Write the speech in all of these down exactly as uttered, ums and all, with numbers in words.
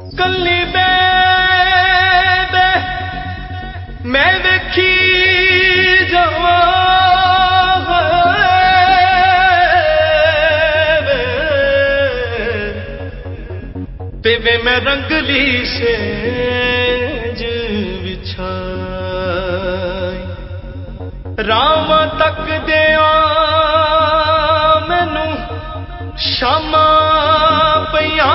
कल्ली बे बे मैं वेखी जावा ते वे मैं रंगली सेज बिछाई रामा तक दिया मैनू शामा पईया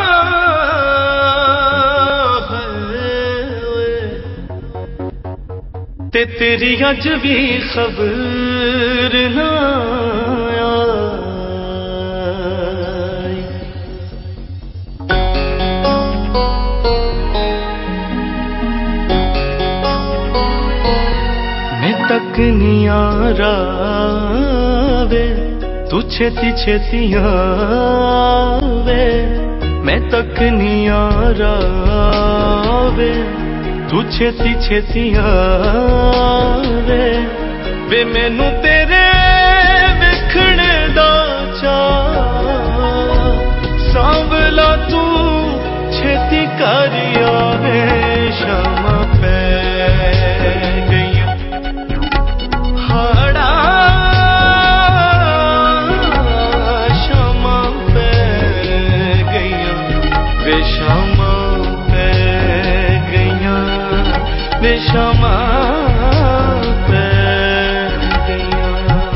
ते तेरी अज भी खबर ना आई। मैं तक नहीं आ रहा तू छेती छेती आवे मैं तक नहीं आ रहा तू छेती छेती आवे वे मैनू तेरे वेखणे दा चाऽ सांभला तू छेती कर आवे शामा पै गईयां हाड़ा शामा पै गईयां वे शामा पै गईयां वे शामा पै गईयां।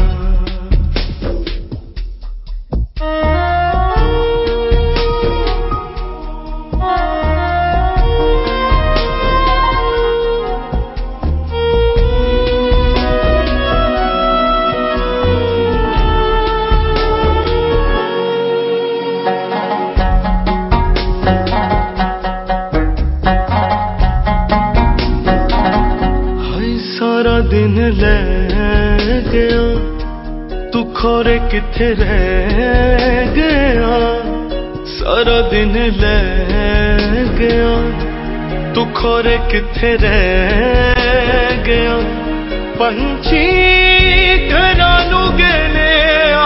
सारा दिन ले गया तू खोरे किथे रह गया सारा दिन ले गया तू खोरे किथे रह गया पंछी घरां नू गले आ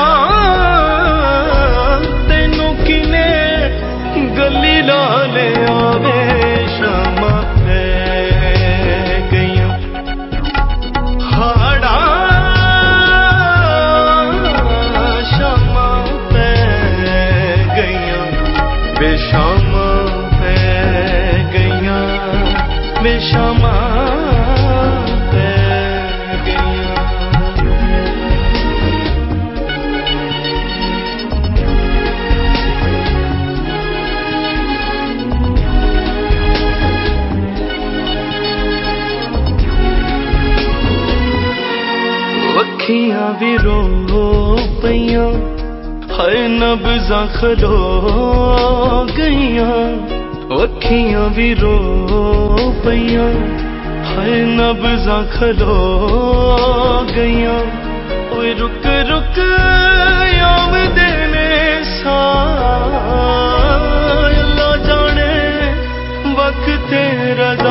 तेनू किने गली ला ले आवे शामा वे शामा पै गईयां वे शामा पै गईयां। अखियां भी रो पईयां हाय नब्ज़ां खलो गईयां अखियां भी रो पईयां हाय नब्ज़ां खलो गईयां ओए रुक रुक आमदे ने सां अल्लाह जाने वक्त तेरा